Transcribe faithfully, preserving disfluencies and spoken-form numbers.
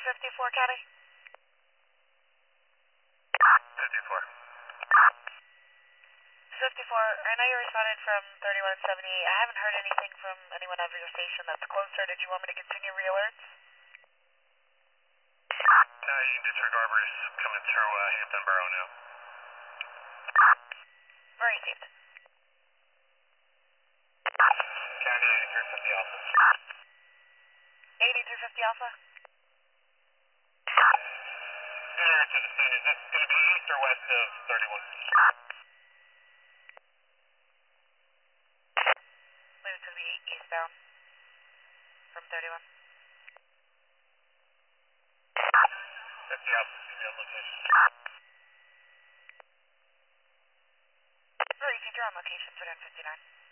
fifty-four, County. fifty-four. fifty-four, I know you responded from thirty-one seventy-eight. I haven't heard anything from anyone over your station that's closer. Did you want me to continue re-alerts? No, you can disregard. We're just coming through uh, Hampton Borough now. Received. County eighty-three fifty Alpha. eighty-three fifty Alpha? Nearer to the scene, is this going to be east or west of thirty-one? Believe it to be eastbound from thirty-one. fifty Alpha, see me on location. Received, you're on location, put in fifty-nine.